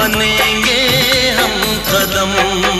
बनेंगे हम कदम।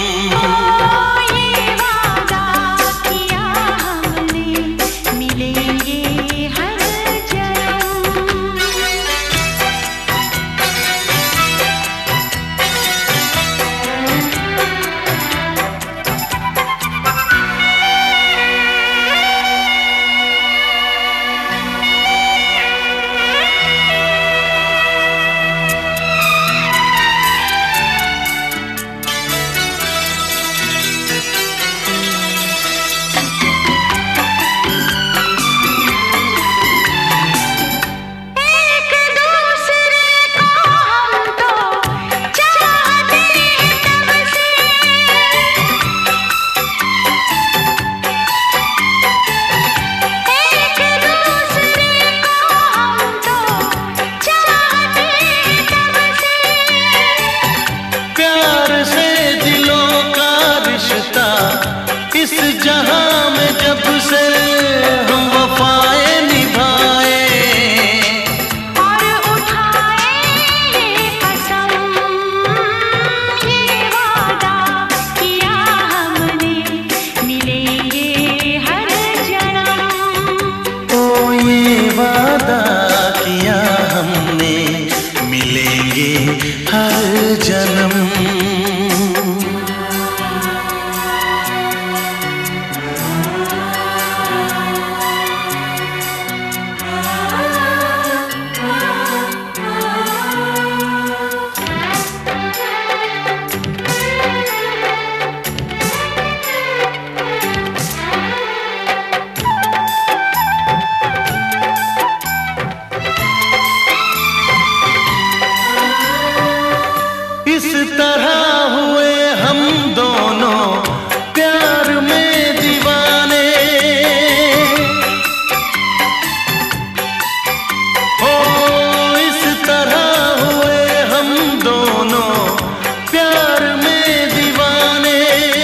इस जहां में जब से हम वफाएं निभाए और उठाए ये कसम, ये वादा किया हमने मिलेंगे हर जन्म। ओ ये वादा किया हमने मिलेंगे हर जन्म। इस तरह हुए हम दोनों प्यार में दीवाने, ओ इस तरह हुए हम दोनों प्यार में दीवाने।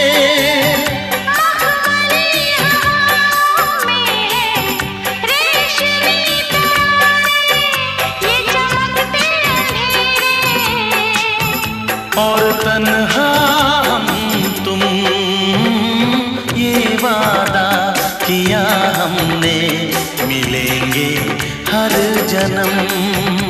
मखमली हवाओं में रेशमी तारे, ये चमकते अंधेरे और तन्हा हम तुम, ये वादा किया हमने मिलेंगे हर जन्म।